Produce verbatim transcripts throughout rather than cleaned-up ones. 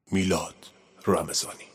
میلاد رمضانی.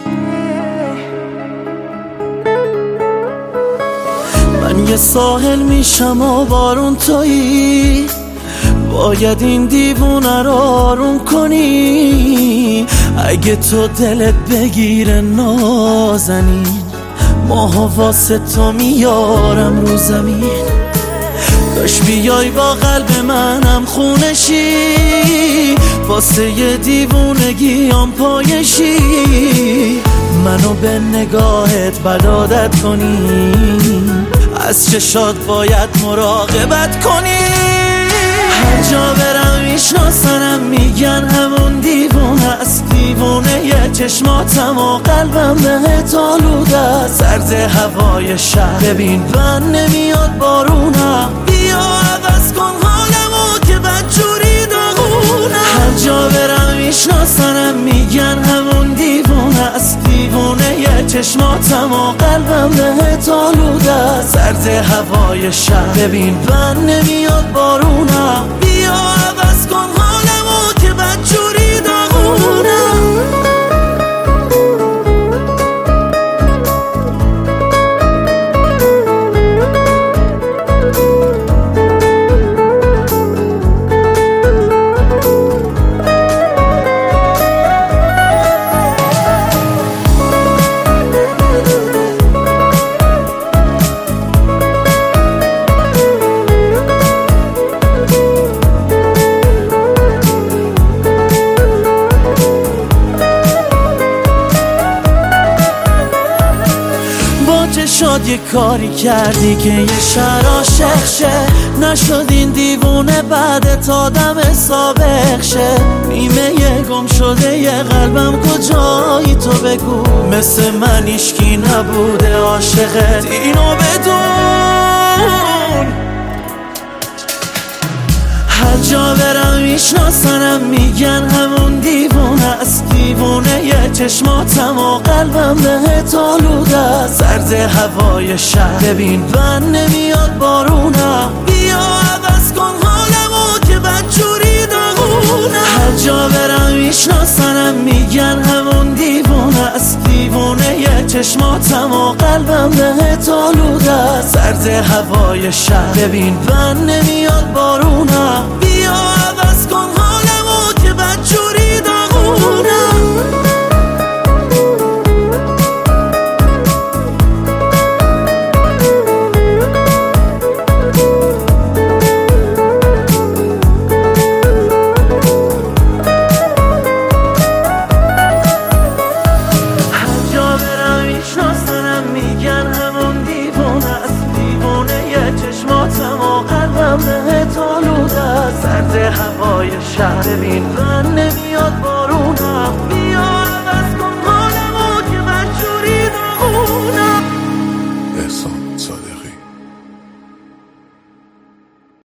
من یه ساحل میشم و بارون تویی، باید این دیوونه رو آروم کنی. اگه تو دلت بگیره نازنین، ماها واسه تو میارم رو زمین. کاش بیای با قلب منم خونشی، واسه یه دیوونگیام پایشی. منو به نگاهت بدادت کنی، از چشات باید مراقبت کنی. هر جا برم میشناسنم، میگن همون دیوونه است. دیوونه یه چشماتم و قلبم بهت آلوده است. سرد هوای شهر، ببین بند نمیاد بارونم. بیا عوض کن حالمو که بدجوری داغونه. هر جا برم میشناسنم، میگن همون دیوونه است. دیوونه یه چشماتم و قلبم بهت آلوده است. سرد هوای شهر، ببین بند نمیاد بارونم. بیا عوض کن حالمو که بدجوری داغونه. شاد یه کاری کردی که یه شهر عاشق شه. نشد این دیوونه بعدت آدم سابق شه. نیمه یه گم شده یه قلبم کجایی تو بگو. مثل من ایشکی نبوده عاشقت، اینو بدون. هر جا برم میشناسنم، میگن همون دیوونه است. دیوونه یه چشماتم و قلبم بهت آلوده است. سرد هوای شهر، ببین بند نمیاد بارونم. بیا عوض کن حالمو که بدجوری داغونه. هر جا برم میشناسنم، میگن همون دیوونه است. دیوونه یه چشماتم و قلبم بهت آلوده است. سرد هوای شهر، ببین بند نمیاد بارونم. بیا عوض کن حالمو که بدجوری داغونه. بهت آلوده است. سرد هوای شهر، ببین